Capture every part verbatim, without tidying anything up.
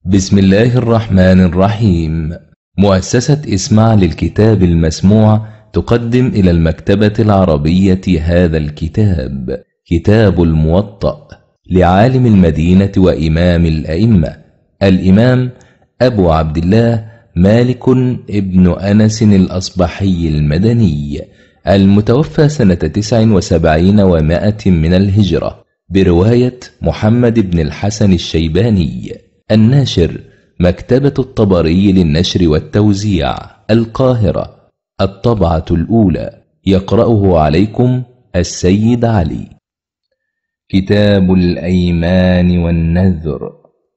بسم الله الرحمن الرحيم. مؤسسة اسمع للكتاب المسموع تقدم إلى المكتبة العربية هذا الكتاب، كتاب الموطأ لعالم المدينة وإمام الأئمة الإمام أبو عبد الله مالك ابن أنس الأصبحي المدني، المتوفى سنة تسع وسبعين ومائة من الهجرة، برواية محمد بن الحسن الشيباني. الناشر مكتبة الطبري للنشر والتوزيع، القاهرة، الطبعة الأولى. يقرأه عليكم السيد علي. كتاب الأيمان والنذر.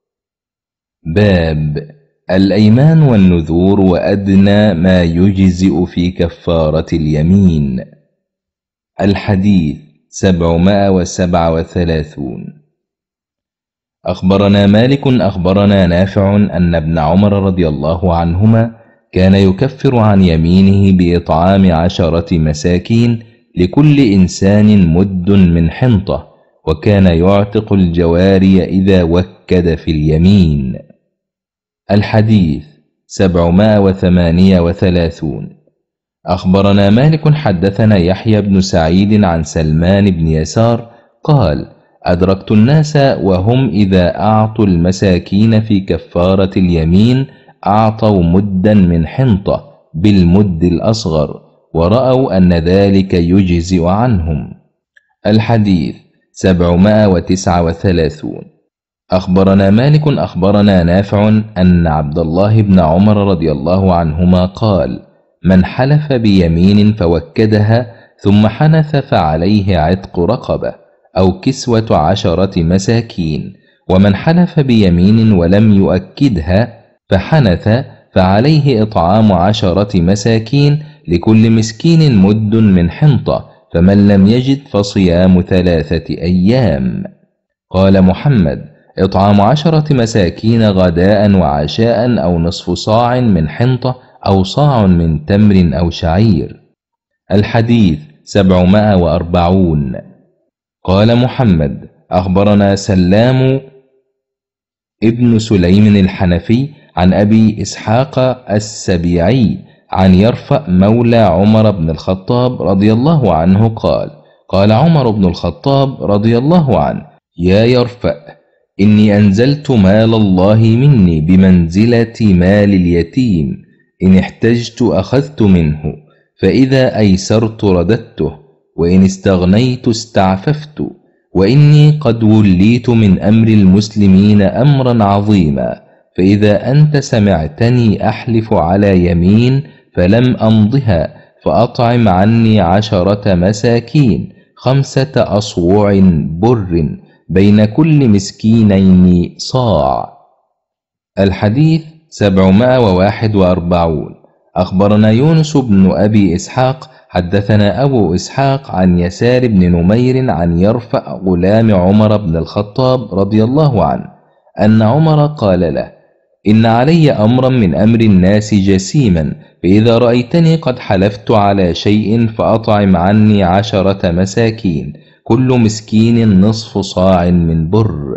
باب الأيمان والنذور وأدنى ما يجزئ في كفارة اليمين. الحديث سبعمائة وسبعة وثلاثون. أخبرنا مالك أخبرنا نافع أن ابن عمر رضي الله عنهما كان يكفر عن يمينه بإطعام عشرة مساكين لكل إنسان مد من حنطة، وكان يعتق الجواري إذا وكد في اليمين. الحديث سبعمائة وثمانية وثلاثون. أخبرنا مالك حدثنا يحيى بن سعيد عن سلمان بن يسار قال: أدركت الناس وهم إذا أعطوا المساكين في كفارة اليمين أعطوا مدا من حنطة بالمد الأصغر، ورأوا أن ذلك يجزئ عنهم. الحديث سبعمائة وتسعة وثلاثون. أخبرنا مالك أخبرنا نافع أن عبد الله بن عمر رضي الله عنهما قال: من حلف بيمين فوكدها ثم حنث فعليه عتق رقبة أو كسوة عشرة مساكين، ومن حلف بيمين ولم يؤكدها فحنث فعليه إطعام عشرة مساكين لكل مسكين مد من حنطة، فمن لم يجد فصيام ثلاثة أيام. قال محمد: إطعام عشرة مساكين غداء وعشاء أو نصف صاع من حنطة أو صاع من تمر أو شعير. الحديث سبعمائة وأربعون. قال محمد: أخبرنا سلام ابن سليم الحنفي عن أبي إسحاق السبيعي عن يرفأ مولى عمر بن الخطاب رضي الله عنه قال: قال عمر بن الخطاب رضي الله عنه: يا يرفأ، إني أنزلت مال الله مني بمنزلة مال اليتيم، إن احتجت أخذت منه، فإذا أيسرت رددته، وإن استغنيت استعففت، وإني قد وليت من أمر المسلمين أمرا عظيما، فإذا أنت سمعتني أحلف على يمين فلم أمضها فأطعم عني عشرة مساكين خمسة أصوع بر بين كل مسكينين صاع. الحديث سبعمائة وواحد وأربعون. أخبرنا يونس بن أبي إسحاق حدثنا أبو إسحاق عن يسار بن نمير عن يرفأ غلام عمر بن الخطاب رضي الله عنه أن عمر قال له: إن علي أمرا من أمر الناس جسيما، فإذا رأيتني قد حلفت على شيء فأطعم عني عشرة مساكين كل مسكين نصف صاع من بر.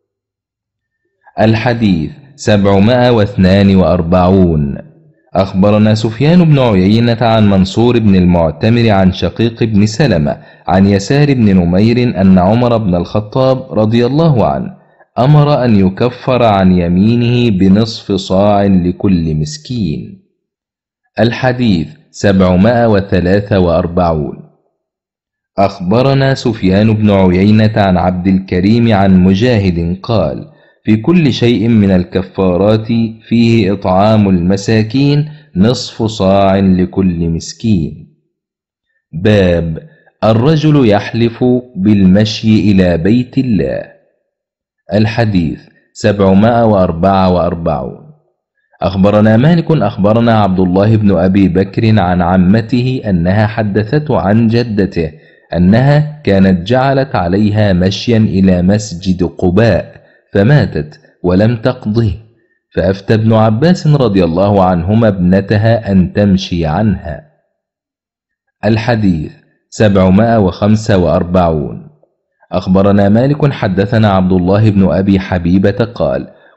الحديث سبعمائة واثنان وأربعون. أخبرنا سفيان بن عيينة عن منصور بن المعتمر عن شقيق بن سلمة عن يسار بن نمير أن عمر بن الخطاب رضي الله عنه أمر أن يكفر عن يمينه بنصف صاع لكل مسكين. الحديث سبعمائة وثلاثة وأربعون. أخبرنا سفيان بن عيينة عن عبد الكريم عن مجاهد قال: في كل شيء من الكفارات فيه إطعام المساكين نصف صاع لكل مسكين. باب الرجل يحلف بالمشي إلى بيت الله. الحديث سبعمائة وأربعة وأربعون. أخبرنا مالك أخبرنا عبد الله بن أبي بكر عن عمته أنها حدثته عن جدته أنها كانت جعلت عليها مشيا إلى مسجد قباء فماتت ولم تقضه، فأفتى ابن عباس رضي الله عنهما ابنتها أن تمشي عنها. الحديث سبعمائة وخمسة وأربعون. أخبرنا مالك حدثنا عبد الله بن أبي حبيبة قال: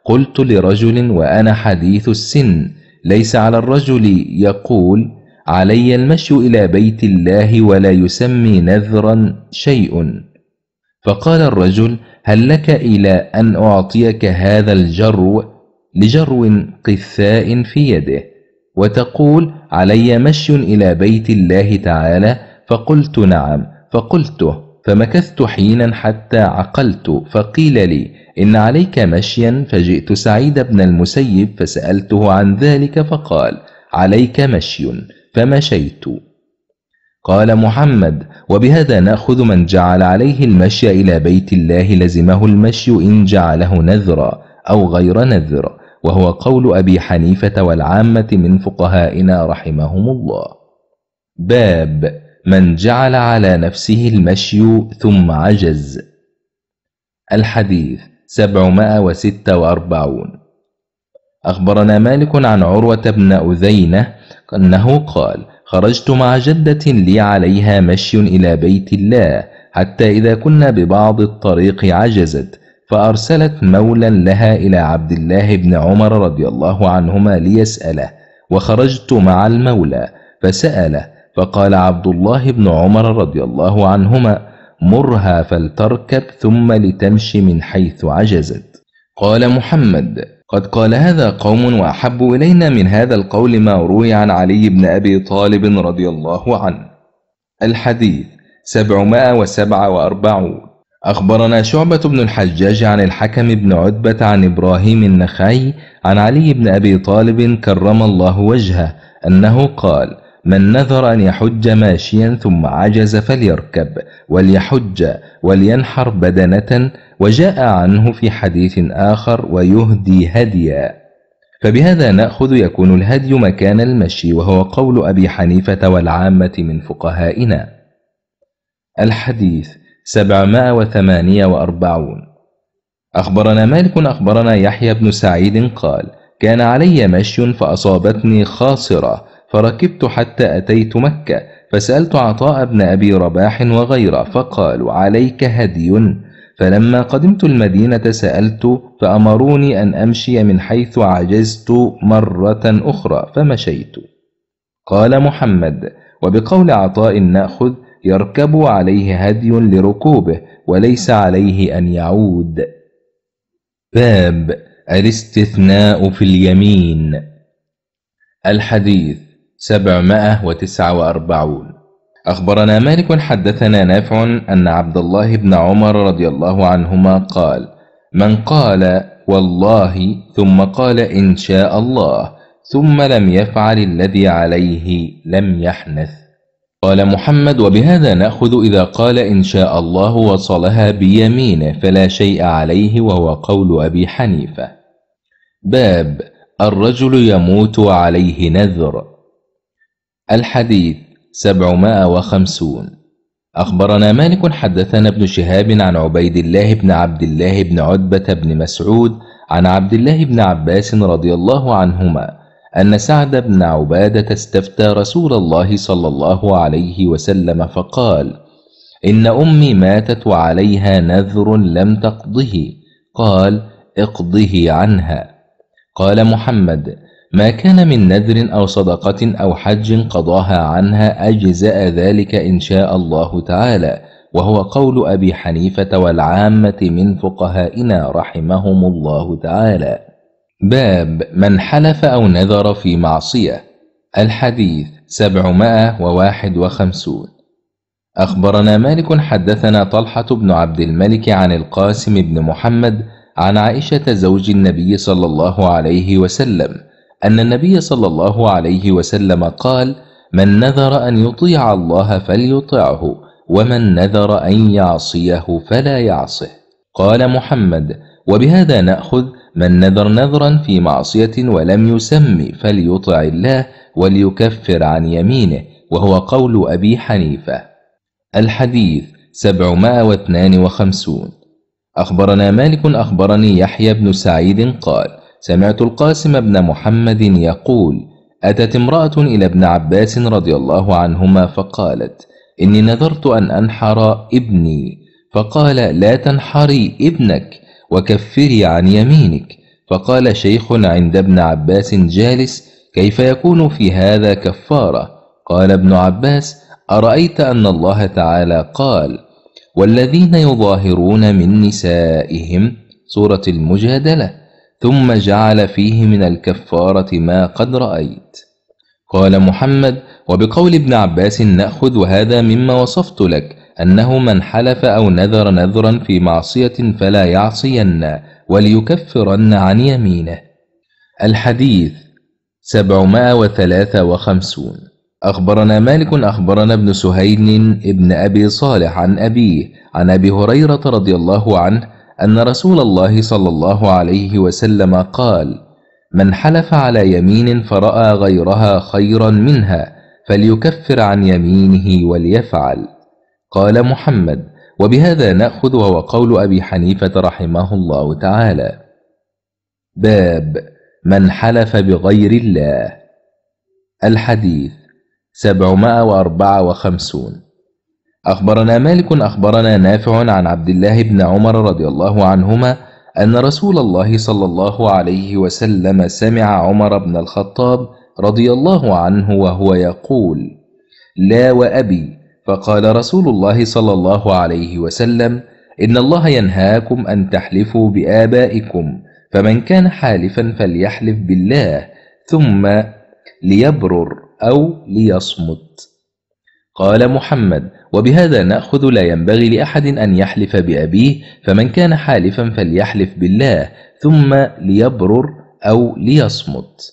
قلت لرجل وأنا حديث السن: ليس على الرجل يقول علي المشي إلى بيت الله ولا يسمي نذرا شيء؟ فقال الرجل: هل لك إلى أن أعطيك هذا الجرو، لجرو قثاء في يده، وتقول علي مشي إلى بيت الله تعالى؟ فقلت: نعم. فقلته، فمكثت حينا حتى عقلت، فقيل لي: إن عليك مشيا. فجئت سعيد بن المسيب فسألته عن ذلك، فقال: عليك مشي. فمشيت. قال محمد: وبهذا نأخذ من جعل عليه المشي إلى بيت الله لزمه المشي إن جعله نذرا أو غير نذر، وهو قول أبي حنيفة والعامة من فقهائنا رحمهم الله. باب من جعل على نفسه المشي ثم عجز. الحديث سبعمائة وستة وأربعون. أخبرنا مالك عن عروة بن أذينة أنه قال: خرجت مع جدة لي عليها مشي إلى بيت الله، حتى إذا كنا ببعض الطريق عجزت، فأرسلت مولا لها إلى عبد الله بن عمر رضي الله عنهما ليسأله، وخرجت مع المولى فسأله، فقال عبد الله بن عمر رضي الله عنهما: مرها فلتركب ثم لتمشي من حيث عجزت. قال محمد: قد قال هذا قوم، وأحب إلينا من هذا القول ما روي عن علي بن أبي طالب رضي الله عنه. الحديث سبعمائة وسبعة وأربعون. أخبرنا شعبة بن الحجاج عن الحكم بن عتبة عن إبراهيم النخعي عن علي بن أبي طالب كرم الله وجهه أنه قال: من نذر أن يحج ماشيا ثم عجز فليركب وليحج ولينحر بدنة. وجاء عنه في حديث آخر: ويهدي هديا. فبهذا نأخذ يكون الهدي مكان المشي، وهو قول أبي حنيفة والعامة من فقهائنا. الحديث سبعمائة وثمانية وأربعون. أخبرنا مالك أخبرنا يحيى بن سعيد قال: كان علي مشي فأصابتني خاصرة، فركبت حتى أتيت مكة، فسألت عطاء بن أبي رباح وغيره، فقالوا: عليك هدي. فلما قدمت المدينة سألت، فأمروني أن أمشي من حيث عجزت مرة أخرى، فمشيت. قال محمد: وبقول عطاء نأخذ: يركب عليه هدي لركوبه، وليس عليه أن يعود. باب الاستثناء في اليمين. الحديث سبعمائة وتسعة وأربعون. أخبرنا مالك حدثنا نافع أن عبد الله بن عمر رضي الله عنهما قال: من قال والله ثم قال إن شاء الله ثم لم يفعل الذي عليه لم يحنث. قال محمد: وبهذا نأخذ إذا قال إن شاء الله وصلها بيمينه فلا شيء عليه، وهو قول أبي حنيفة. باب الرجل يموت وعليه نذر. الحديث سبعمائة وخمسون. أخبرنا مالك حدثنا ابن شهاب عن عبيد الله بن عبد الله بن عتبة بن مسعود عن عبد الله بن عباس رضي الله عنهما أن سعد بن عبادة استفتى رسول الله صلى الله عليه وسلم فقال: إن أمي ماتت وعليها نذر لم تقضه. قال: اقضه عنها. قال محمد: ما كان من نذر أو صدقة أو حج قضاها عنها أجزأ ذلك إن شاء الله تعالى، وهو قول أبي حنيفة والعامة من فقهائنا رحمهم الله تعالى. باب من حلف أو نذر في معصية. الحديث سبعمائة وواحد وخمسون. أخبرنا مالك حدثنا طلحة بن عبد الملك عن القاسم بن محمد عن عائشة زوج النبي صلى الله عليه وسلم أن النبي صلى الله عليه وسلم قال: من نذر أن يطيع الله فليطعه، ومن نذر أن يعصيه فلا يعصه. قال محمد: وبهذا نأخذ من نذر نذرا في معصية ولم يسم فليطع الله وليكفر عن يمينه، وهو قول أبي حنيفة. الحديث سبعمائة واثنان وخمسون. أخبرنا مالك أخبرني يحيى بن سعيد قال: سمعت القاسم بن محمد يقول: أتت امرأة إلى ابن عباس رضي الله عنهما فقالت: إني نذرت أن أنحر ابني. فقال: لا تنحري ابنك وكفري عن يمينك. فقال شيخ عند ابن عباس جالس: كيف يكون في هذا كفارة؟ قال ابن عباس: أرأيت أن الله تعالى قال: والذين يظاهرون من نسائهم، سورة المجادلة، ثم جعل فيه من الكفارة ما قد رأيت. قال محمد: وبقول ابن عباس نأخذ، وهذا مما وصفت لك، أنه من حلف أو نذر نذرا في معصية فلا يعصين وليكفرن عن يمينه. الحديث سبعمائة وثلاثة وخمسون. أخبرنا مالك أخبرنا ابن سهيل ابن أبي صالح عن أبيه عن أبي هريرة رضي الله عنه أن رسول الله صلى الله عليه وسلم قال: من حلف على يمين فرأى غيرها خيرا منها فليكفر عن يمينه وليفعل. قال محمد: وبهذا نأخذ، وهو قول أبي حنيفة رحمه الله تعالى. باب من حلف بغير الله. الحديث سبعمائة وأربعة وخمسون. أخبرنا مالك أخبرنا نافع عن عبد الله بن عمر رضي الله عنهما أن رسول الله صلى الله عليه وسلم سمع عمر بن الخطاب رضي الله عنه وهو يقول: لا وأبي. فقال رسول الله صلى الله عليه وسلم: إن الله ينهاكم أن تحلفوا بآبائكم، فمن كان حالفا فليحلف بالله ثم ليبرر أو ليصمت. قال محمد: وبهذا نأخذ، لا ينبغي لأحد أن يحلف بأبيه، فمن كان حالفا فليحلف بالله ثم ليبرر أو ليصمت.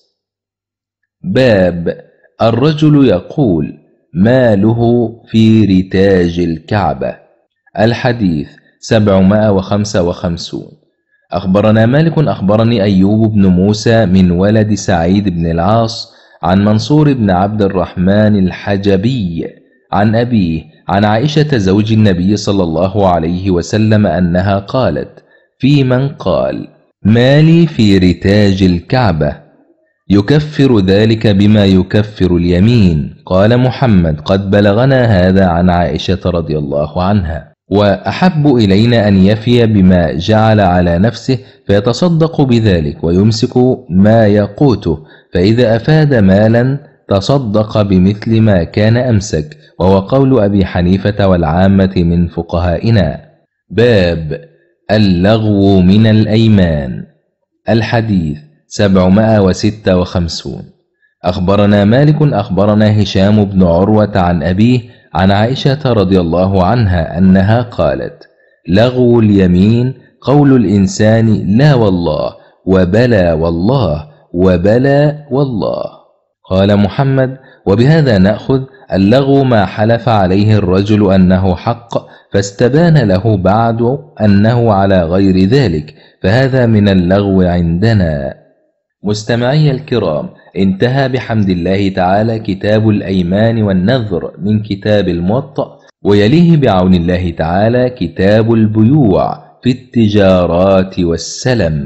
باب الرجل يقول: ماله في رتاج الكعبة. الحديث سبعمائة وخمسة وخمسون. أخبرنا مالك أخبرني أيوب بن موسى من ولد سعيد بن العاص عن منصور بن عبد الرحمن الحجبي عن أبيه عن عائشة زوج النبي صلى الله عليه وسلم أنها قالت: في من قال: مالي في رتاج الكعبة يكفر ذلك بما يكفر اليمين. قال محمد: قد بلغنا هذا عن عائشة رضي الله عنها، وأحب إلينا أن يفي بما جعل على نفسه فيتصدق بذلك ويمسك ما يقوته، فإذا أفاد مالا تصدق بمثل ما كان أمسك، وهو قول أبي حنيفة والعامة من فقهائنا. باب اللغو من الأيمان. الحديث سبعمائة وستة وخمسون. أخبرنا مالك أخبرنا هشام بن عروة عن أبيه عن عائشة رضي الله عنها أنها قالت: لغو اليمين قول الإنسان لا والله وبلى والله وبلى والله. قال محمد: وبهذا نأخذ، اللغو ما حلف عليه الرجل أنه حق فاستبان له بعد أنه على غير ذلك، فهذا من اللغو عندنا. مستمعي الكرام، انتهى بحمد الله تعالى كتاب الأيمان والنذر من كتاب الموطأ، ويليه بعون الله تعالى كتاب البيوع في التجارات والسلم.